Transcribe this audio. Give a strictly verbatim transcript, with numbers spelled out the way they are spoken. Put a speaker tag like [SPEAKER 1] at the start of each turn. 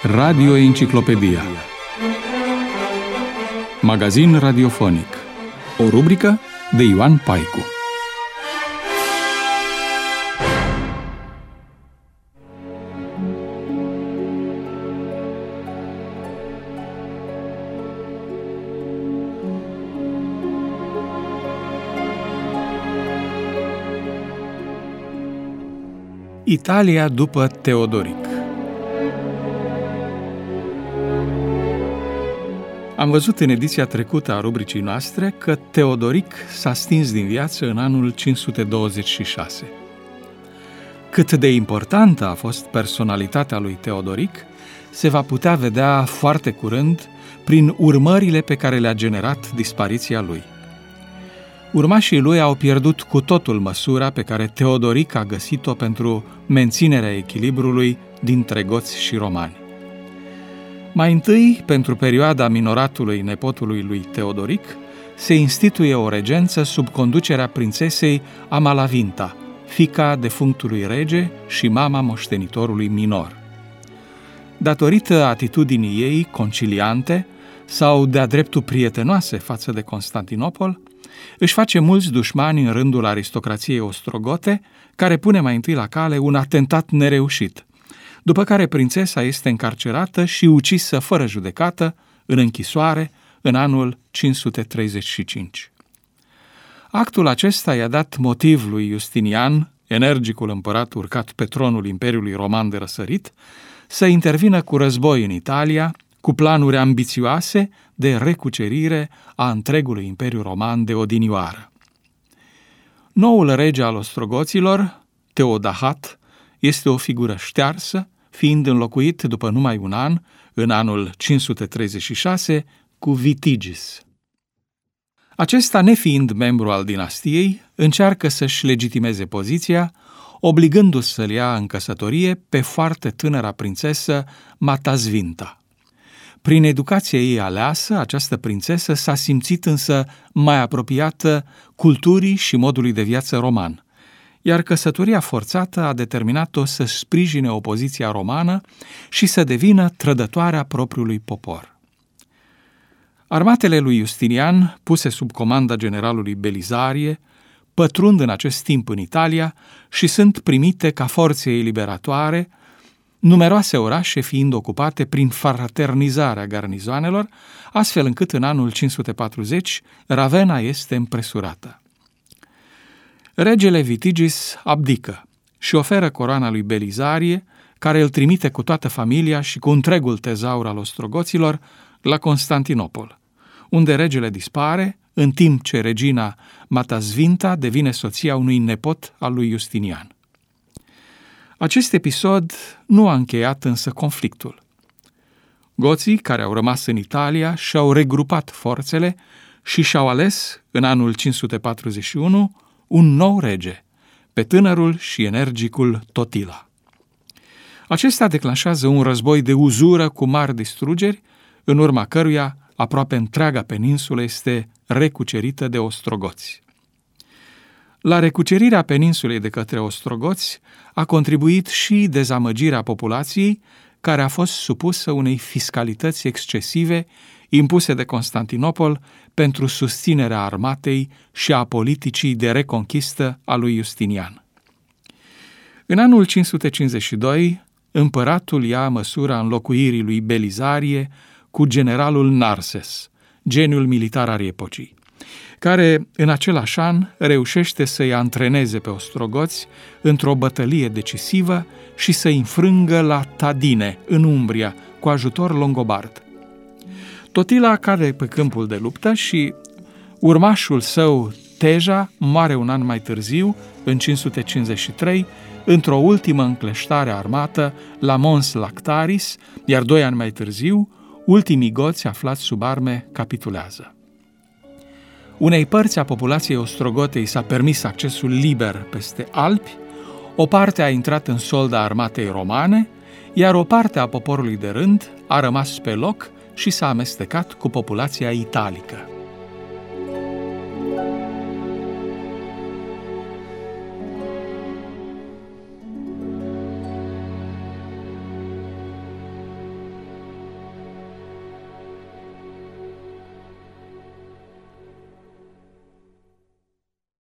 [SPEAKER 1] Radio Enciclopedia. Magazin radiofonic. O rubrică de Ioan Paicu. Italia după Teodoric. Am văzut în ediția trecută a rubricii noastre că Teodoric s-a stins din viață în anul cinci sute douăzeci și șase. Cât de importantă a fost personalitatea lui Teodoric se va putea vedea foarte curând prin urmările pe care le-a generat dispariția lui. Urmașii lui au pierdut cu totul măsura pe care Teodoric a găsit-o pentru menținerea echilibrului dintre goți și romani. Mai întâi, pentru perioada minoratului nepotului lui Teodoric, se instituie o regență sub conducerea prințesei Amalavinta, fiica defunctului rege și mama moștenitorului minor. Datorită atitudinii ei conciliante sau de-a dreptul prietenoase față de Constantinopol, își face mulți dușmani în rândul aristocrației ostrogote, care pune mai întâi la cale un atentat nereușit, după care prințesa este încarcerată și ucisă fără judecată în închisoare în anul cinci sute treizeci și cinci. Actul acesta i-a dat motiv lui Justinian, energicul împărat urcat pe tronul Imperiului Roman de răsărit, să intervină cu război în Italia, cu planuri ambițioase de recucerire a întregului Imperiu Roman de odinioară. Noul rege al ostrogoților, Teodahat, este o figură ștearsă, fiind înlocuit după numai un an, în anul cinci sute treizeci și șase, cu Vitigis. Acesta, nefiind membru al dinastiei, încearcă să-și legitimeze poziția, obligându-se să-l ia în căsătorie pe foarte tânăra prințesă Matasvinta. Prin educația ei aleasă, această prințesă s-a simțit însă mai apropiată culturii și modului de viață roman, iar căsătoria forțată a determinat-o să sprijine opoziția romană și să devină trădătoarea propriului popor. Armatele lui Justinian, puse sub comanda generalului Belizarie, pătrund în acest timp în Italia și sunt primite ca forțe eliberatoare, numeroase orașe fiind ocupate prin fraternizarea garnizoanelor, astfel încât în anul cinci sute patruzeci Ravenna este împresurată. Regele Vitigis abdică și oferă coroana lui Belizarie, care îl trimite cu toată familia și cu întregul tezaur al ostrogoților la Constantinopol, unde regele dispare, în timp ce regina Matasvinta devine soția unui nepot al lui Justinian. Acest episod nu a încheiat însă conflictul. Goții, care au rămas în Italia, și-au regrupat forțele și și-au ales, în anul cinci sute patruzeci și unu, un nou rege, pe tânărul și energicul Totila. Acesta declanșează un război de uzură cu mari distrugeri, în urma căruia aproape întreaga peninsulă este recucerită de ostrogoți. La recucerirea peninsulei de către ostrogoți a contribuit și dezamăgirea populației, care a fost supusă unei fiscalități excesive impuse de Constantinopol pentru susținerea armatei și a politicii de reconquistă a lui Justinian. În anul cinci sute cincizeci și doi, împăratul ia măsura înlocuirii lui Belizarie cu generalul Narses, geniul militar al epocii, care în același an reușește să-i antreneze pe ostrogoți într-o bătălie decisivă și să-i înfrângă la Tadine, în Umbria, cu ajutor longobard. Totila cade pe câmpul de luptă și urmașul său, Teja, moare un an mai târziu, în cinci sute cincizeci și trei, într-o ultimă încleștare armată la Mons Lactaris, iar doi ani mai târziu, ultimii goți aflați sub arme capitulează. Unei părți a populației ostrogotei s-a permis accesul liber peste Alpi, o parte a intrat în solda armatei romane, iar o parte a poporului de rând a rămas pe loc și s-a amestecat cu populația italică.